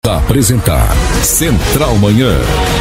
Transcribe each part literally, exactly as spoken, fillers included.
Apresentar Central Manhã.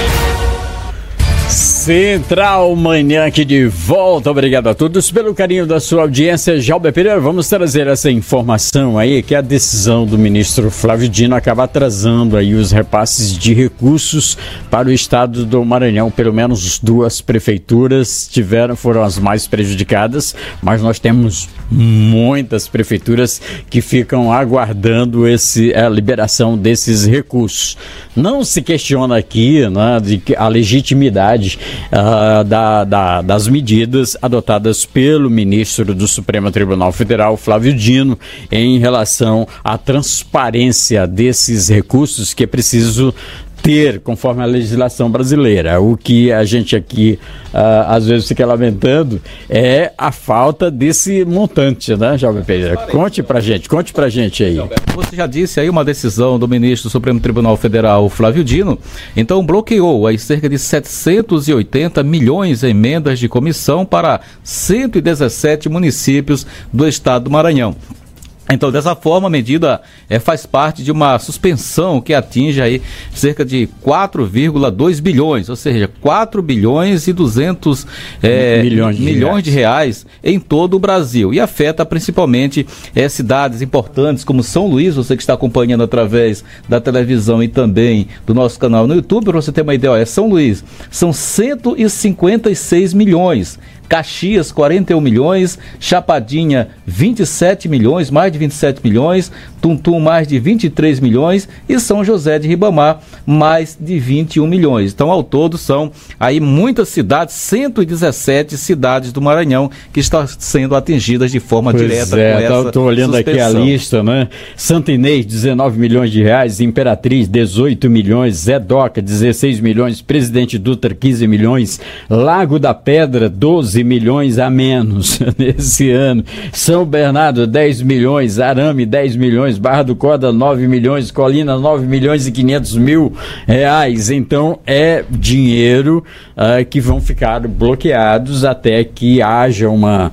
Central Manhã aqui de volta, obrigado a todos pelo carinho da sua audiência. Jalber Pereira, vamos trazer essa informação aí, que a decisão do ministro Flávio Dino acaba atrasando aí os repasses de recursos para o estado do Maranhão. Pelo menos duas prefeituras tiveram, foram as mais prejudicadas, mas nós temos muitas prefeituras que ficam aguardando esse, a liberação desses recursos. Não se questiona aqui, né, de a legitimidade Uh, da, da, das medidas adotadas pelo ministro do Supremo Tribunal Federal, Flávio Dino, em relação à transparência desses recursos que é preciso ter conforme a legislação brasileira. O que a gente aqui uh, às vezes fica lamentando é a falta desse montante, né, Jalber Pereira? Conte pra gente, conte pra gente aí. Você já disse aí uma decisão do ministro do Supremo Tribunal Federal, Flávio Dino, então bloqueou aí cerca de setecentos e oitenta milhões em emendas de comissão para cento e dezessete municípios do estado do Maranhão. Então, dessa forma, a medida é, faz parte de uma suspensão que atinge aí cerca de quatro vírgula dois bilhões, ou seja, quatro bilhões e duzentos é, milhões, de, milhões reais. de reais em todo o Brasil. E afeta principalmente é, cidades importantes como São Luís, você que está acompanhando através da televisão e também do nosso canal no YouTube, para você ter uma ideia, ó, é São Luís, são cento e cinquenta e seis milhões. Caxias, quarenta e um milhões, Chapadinha, vinte e sete milhões, mais de vinte e sete milhões, Tuntum, mais de vinte e três milhões e São José de Ribamar, mais de vinte e um milhões. Então, ao todo, são aí muitas cidades, cento e dezessete cidades do Maranhão que estão sendo atingidas de forma pois direta é, com essa estou olhando suspensão. Aqui a lista, né? Santa Inês, dezenove milhões de reais, Imperatriz, dezoito milhões, Zé Doca, dezesseis milhões, Presidente Dutra, quinze milhões, Lago da Pedra, doze milhões a menos nesse ano, São Bernardo dez milhões, Arame dez milhões, Barra do Corda nove milhões, Colina nove milhões e quinhentos mil reais. Então é dinheiro uh, que vão ficar bloqueados até que haja uma,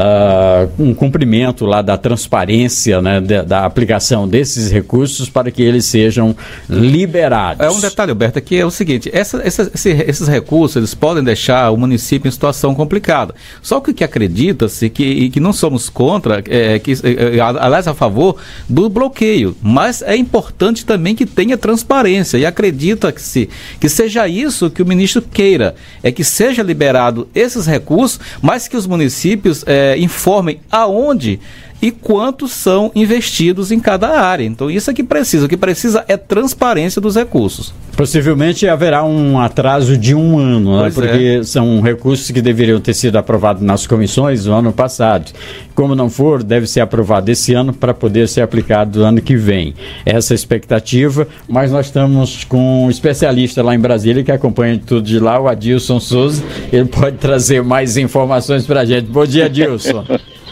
uh, um cumprimento lá da transparência, né, da, da aplicação desses recursos para que eles sejam liberados. É um detalhe, Alberto, que é o seguinte, essa, essa, esse, esses recursos eles podem deixar o município em situação complicada. Só que o que acredita-se que, que não somos contra, é, que, é, aliás, a favor do bloqueio, mas é importante também que tenha transparência e acredita-se que seja isso que o ministro queira, é que seja liberado esses recursos, mas que os municípios é, informem aonde e quantos são investidos em cada área. Então isso é que precisa, o que precisa é transparência dos recursos. Possivelmente haverá um atraso de um ano, né? Porque é. são recursos que deveriam ter sido aprovados nas comissões no ano passado. Como não for, deve ser aprovado esse ano para poder ser aplicado no ano que vem. Essa é a expectativa, mas nós estamos com um especialista lá em Brasília que acompanha tudo de lá, o Adilson Souza. Ele pode trazer mais informações para a gente. Bom dia, Adilson.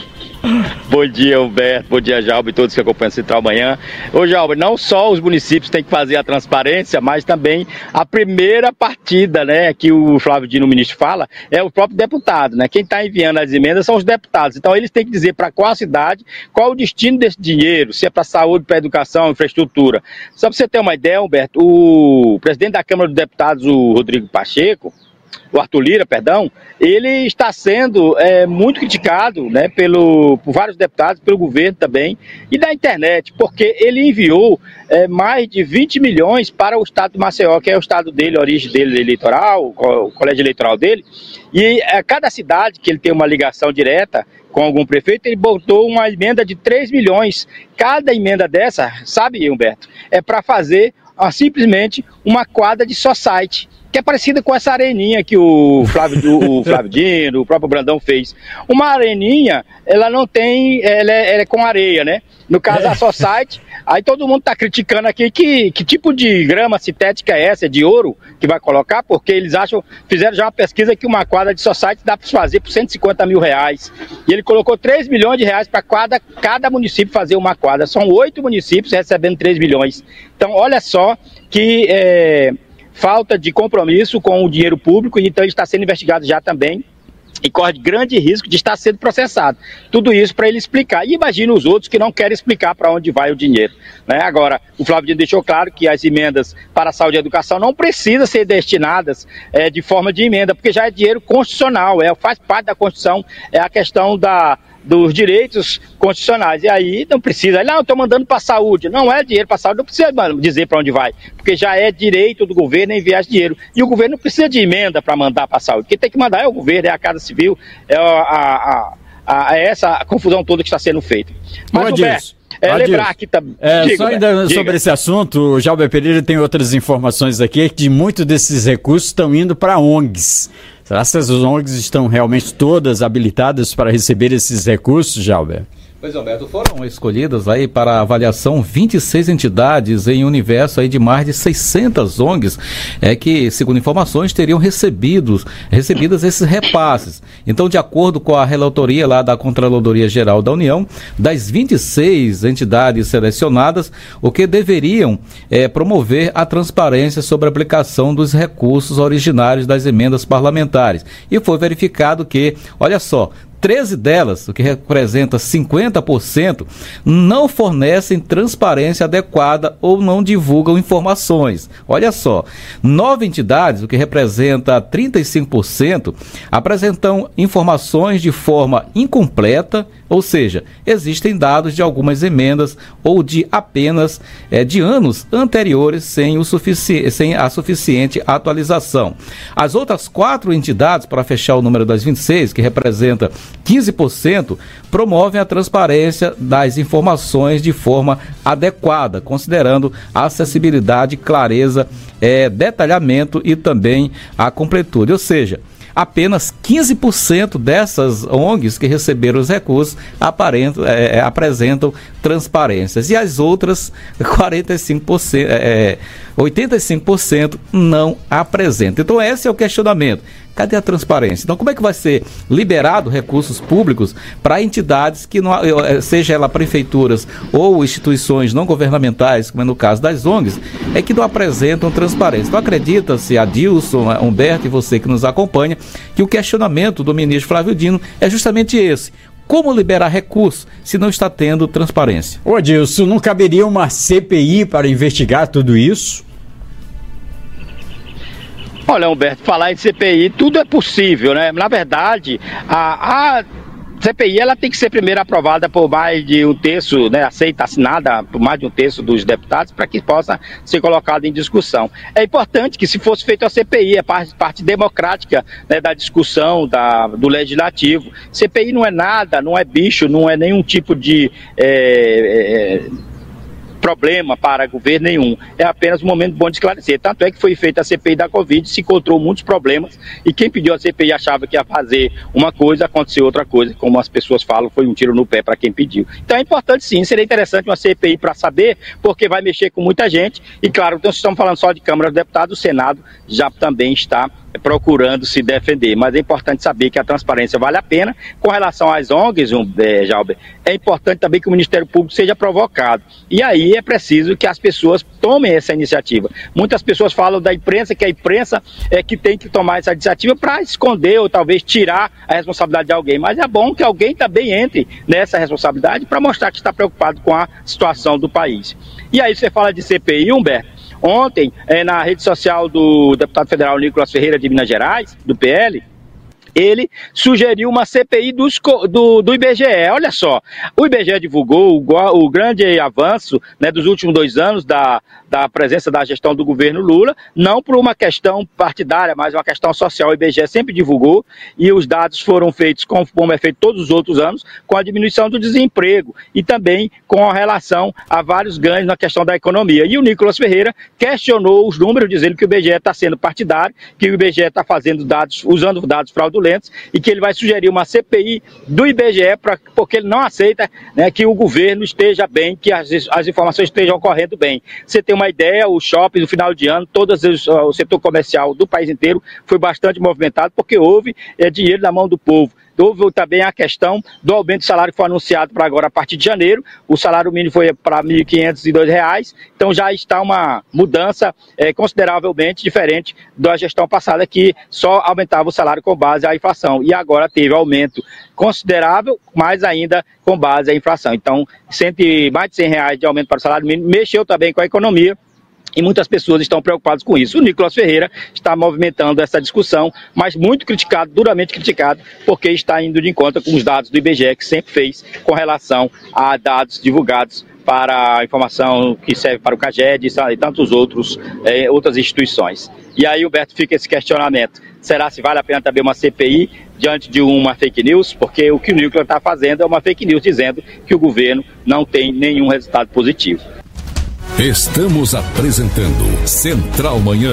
Bom dia, Humberto, bom dia, Jalber, e todos que acompanham o Central Manhã. Ô, Jalber, não só os municípios têm que fazer a transparência, mas também a primeira partida, né, que o Flávio Dino, o ministro, fala, é o próprio deputado, né? Quem está enviando as emendas são os deputados. Então, eles têm que dizer para qual cidade, qual o destino desse dinheiro, se é para saúde, para educação, infraestrutura. Só para você ter uma ideia, Humberto, o presidente da Câmara dos Deputados, o Rodrigo Pacheco, o Arthur Lira, perdão, ele está sendo é, muito criticado, né, pelo, por vários deputados, pelo governo também, e da internet, porque ele enviou é, mais de vinte milhões para o estado de Maceió, que é o estado dele, a origem dele eleitoral, o colégio eleitoral dele, e a cada cidade que ele tem uma ligação direta com algum prefeito, ele botou uma emenda de três milhões. Cada emenda dessa, sabe, Humberto, é para fazer ah, simplesmente uma quadra de society, que é parecida com essa areninha que o Flávio, o Flávio Dino, o próprio Brandão fez. Uma areninha, ela não tem, ela é, ela é com areia, né? No caso, a Society, aí todo mundo está criticando aqui que, que tipo de grama sintética é essa, é de ouro, que vai colocar, porque eles acham, fizeram já uma pesquisa que uma quadra de Society dá para fazer por cento e cinquenta mil reais. E ele colocou três milhões de reais para cada, cada município fazer uma quadra. São oito municípios recebendo três milhões. Então, olha só que... É, falta de compromisso com o dinheiro público, então ele está sendo investigado já também e corre grande risco de estar sendo processado. Tudo isso para ele explicar. E imagina os outros que não querem explicar para onde vai o dinheiro, né? Agora, o Flávio Dino deixou claro que as emendas para a saúde e educação não precisam ser destinadas é, de forma de emenda, porque já é dinheiro constitucional, é, faz parte da Constituição, é a questão da... dos direitos constitucionais, e aí não precisa, aí, não, estou mandando para a saúde, não é dinheiro para a saúde, não precisa dizer para onde vai, porque já é direito do governo enviar esse dinheiro, e o governo não precisa de emenda para mandar para a saúde, quem tem que mandar é o governo, é a Casa Civil, é a, a, a, a essa confusão toda que está sendo feita. Mas, Roberto, é, lembrar que tá... É, digo, só ainda diga. Sobre esse assunto, o Jalber Pereira tem outras informações aqui, que muitos desses recursos estão indo para O N Gs. Será que as O N Gs estão realmente todas habilitadas para receber esses recursos, Jalber? Pois, Alberto, foram escolhidas aí para avaliação vinte e seis entidades em um universo aí de mais de seiscentas O N Gs, é, que, segundo informações, teriam recebidos, recebidas esses repasses. Então, de acordo com a relatoria lá da Controladoria Geral da União, das vinte e seis entidades selecionadas, o que deveriam é, promover a transparência sobre a aplicação dos recursos originários das emendas parlamentares. E foi verificado que, olha só, treze delas, o que representa cinquenta por cento, não fornecem transparência adequada ou não divulgam informações. Olha só, nove entidades, o que representa trinta e cinco por cento, apresentam informações de forma incompleta, ou seja, existem dados de algumas emendas ou de apenas é, de anos anteriores sem, o sufici- sem a suficiente atualização. As outras quatro entidades, para fechar o número das vinte e seis, que representa quinze por cento, promovem a transparência das informações de forma adequada, considerando a acessibilidade, clareza, é, detalhamento e também a completude. Ou seja, apenas quinze por cento dessas O N Gs que receberam os recursos aparentam, é, apresentam transparências. E as outras, quarenta e cinco por cento, é, oitenta e cinco por cento não apresentam. Então esse é o questionamento. Cadê a transparência? Então, como é que vai ser liberado recursos públicos para entidades que, não, seja ela prefeituras ou instituições não governamentais, como é no caso das O N Gs, é que não apresentam transparência? Então, acredita-se, Adilson, Humberto e você que nos acompanha, que o questionamento do ministro Flávio Dino é justamente esse. Como liberar recursos se não está tendo transparência? Ô Adilson, não caberia uma C P I para investigar tudo isso? Olha, Humberto, falar em C P I, tudo é possível, né? Na verdade, a, a C P I ela tem que ser primeiro aprovada por mais de um terço, né, aceita, assinada por mais de um terço dos deputados para que possa ser colocada em discussão. É importante que, se fosse feita a C P I, é parte, parte democrática, né, da discussão da, do legislativo. C P I não é nada, não é bicho, não é nenhum tipo de... É, é, problema para governo nenhum, é apenas um momento bom de esclarecer. Tanto é que foi feita a C P I da Covid, se encontrou muitos problemas e quem pediu a C P I achava que ia fazer uma coisa, aconteceu outra coisa, como as pessoas falam, foi um tiro no pé para quem pediu. Então é importante sim, seria interessante uma C P I para saber, porque vai mexer com muita gente e claro, então estamos falando só de Câmara dos Deputados, o Senado já também está procurando se defender, mas é importante saber que a transparência vale a pena. Com relação às O N Gs, um, é, Jalber, é importante também que o Ministério Público seja provocado, e aí é preciso que as pessoas tomem essa iniciativa. Muitas pessoas falam da imprensa, que a imprensa é que tem que tomar essa iniciativa para esconder ou talvez tirar a responsabilidade de alguém, mas é bom que alguém também entre nessa responsabilidade para mostrar que está preocupado com a situação do país. E aí você fala de C P I, Humberto. Ontem, é, na rede social do deputado federal Nicolas Ferreira de Minas Gerais, do P L, ele sugeriu uma C P I dos, do, do I B G E. Olha só, o I B G E divulgou o, o grande avanço, né, dos últimos dois anos da, da presença da gestão do governo Lula, não por uma questão partidária, mas uma questão social. O I B G E sempre divulgou e os dados foram feitos, como é feito todos os outros anos, com a diminuição do desemprego e também com a relação a vários ganhos na questão da economia. E o Nicolas Ferreira questionou os números, dizendo que o I B G E está sendo partidário, que o I B G E está fazendo dados, usando dados fraudulentos, e que ele vai sugerir uma C P I do I B G E, pra, porque ele não aceita, né, que o governo esteja bem, que as, as informações estejam ocorrendo bem. Você tem uma ideia, o shopping no final de ano, todo o setor comercial do país inteiro foi bastante movimentado, porque houve é, dinheiro na mão do povo. Houve também a questão do aumento do salário que foi anunciado para agora, a partir de janeiro. O salário mínimo foi para mil quinhentos e dois reais, então já está uma mudança é, consideravelmente diferente da gestão passada, que só aumentava o salário com base à inflação. E agora teve aumento considerável, mais ainda com base à inflação. Então, cento, mais de cem reais de aumento para o salário mínimo mexeu também com a economia. E muitas pessoas estão preocupadas com isso. O Nicolas Ferreira está movimentando essa discussão, mas muito criticado, duramente criticado, porque está indo de encontro com os dados do I B G E, que sempre fez com relação a dados divulgados para a informação que serve para o CAGED e tantos outros, eh, outras instituições. E aí, Humberto, fica esse questionamento. Será se vale a pena também uma C P I diante de uma fake news? Porque o que o Nicolas está fazendo é uma fake news dizendo que o governo não tem nenhum resultado positivo. Estamos apresentando Central Manhã.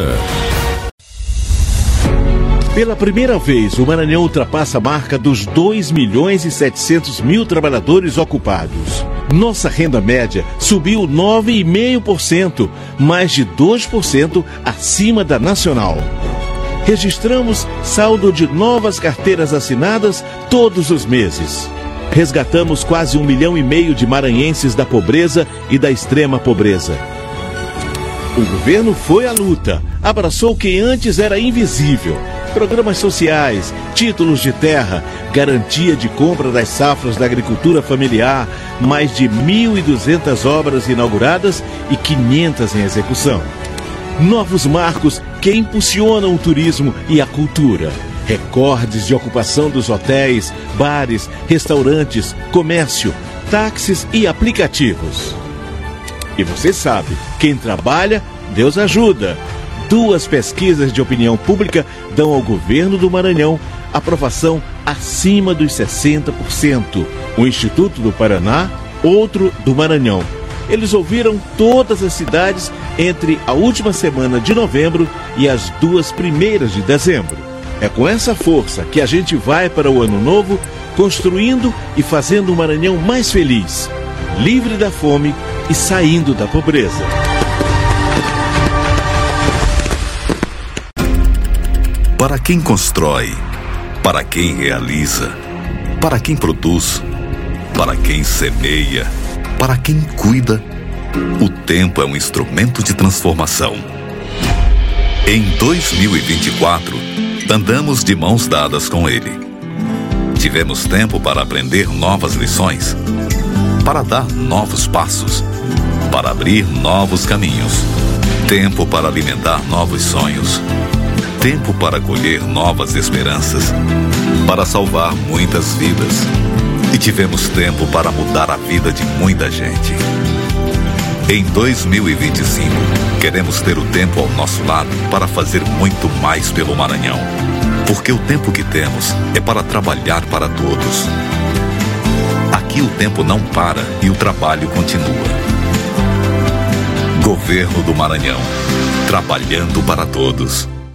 Pela primeira vez, o Maranhão ultrapassa a marca dos dois milhões e setecentos mil trabalhadores ocupados. Nossa renda média subiu nove vírgula cinco por cento, mais de dois por cento acima da nacional. Registramos saldo de novas carteiras assinadas todos os meses. Resgatamos quase um milhão e meio de maranhenses da pobreza e da extrema pobreza. O governo foi à luta, abraçou quem antes era invisível. Programas sociais, títulos de terra, garantia de compra das safras da agricultura familiar, mais de mil e duzentas obras inauguradas e quinhentas em execução. Novos marcos que impulsionam o turismo e a cultura. Recordes de ocupação dos hotéis, bares, restaurantes, comércio, táxis e aplicativos. E você sabe, quem trabalha, Deus ajuda. Duas pesquisas de opinião pública dão ao governo do Maranhão aprovação acima dos sessenta por cento. O Instituto do Paraná, outro do Maranhão. Eles ouviram todas as cidades entre a última semana de novembro e as duas primeiras de dezembro. É com essa força que a gente vai para o ano novo, construindo e fazendo o Maranhão mais feliz, livre da fome e saindo da pobreza. Para quem constrói, para quem realiza, para quem produz, para quem semeia, para quem cuida, o tempo é um instrumento de transformação. Em dois mil e vinte e quatro, andamos de mãos dadas com ele. Tivemos tempo para aprender novas lições, para dar novos passos, para abrir novos caminhos, tempo para alimentar novos sonhos, tempo para colher novas esperanças, para salvar muitas vidas. E tivemos tempo para mudar a vida de muita gente. Em dois mil e vinte e cinco, queremos ter o tempo ao nosso lado para fazer muito mais pelo Maranhão. Porque o tempo que temos é para trabalhar para todos. Aqui o tempo não para e o trabalho continua. Governo do Maranhão, trabalhando para todos.